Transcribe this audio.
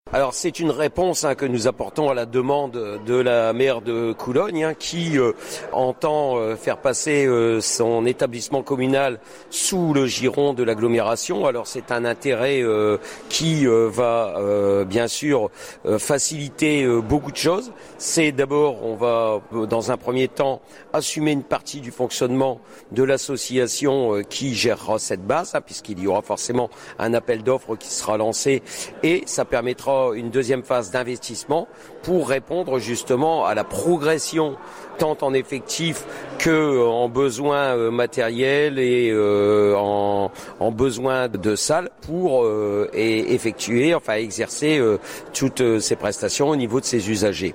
Alors c'est une réponse que nous apportons à la demande de la maire de Coulogne qui entend faire passer son établissement communal sous le giron de l'agglomération. Alors c'est un intérêt qui va bien sûr faciliter beaucoup de choses. C'est d'abord, on va dans un premier temps assumer une partie du fonctionnement de l'association qui gérera cette base, puisqu'il y aura forcément un appel d'offres qui sera lancé et ça permettra une deuxième phase d'investissement pour répondre justement à la progression tant en effectifs que en besoins matériels et en besoin de salles pour exercer toutes ces prestations au niveau de ses usagers.